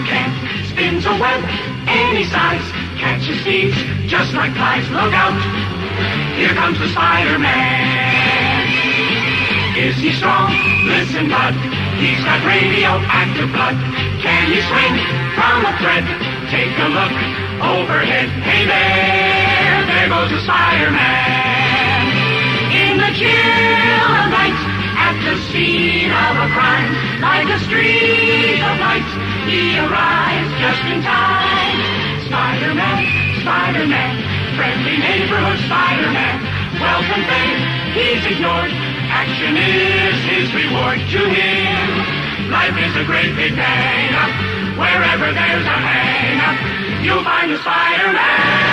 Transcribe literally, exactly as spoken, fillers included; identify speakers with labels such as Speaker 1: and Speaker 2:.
Speaker 1: spider can, spins a web any size, catches thieves just like flies. Look out, here comes the Spider-Man. Is he strong? Listen, bud, he's got radioactive blood. Can he swing from a thread? Take a look overhead. Hey there, there goes the Spider-Man. In the chill of night, at the scene of a crime, like a streak of light, he arrives just in time. Spider-Man, Spider-Man, friendly neighborhood Spider-Man. Wealth and fame, he's ignored. Action is his reward to him. Life is a great big hang-up. Wherever there's a hang-up, you'll find a Spider-Man.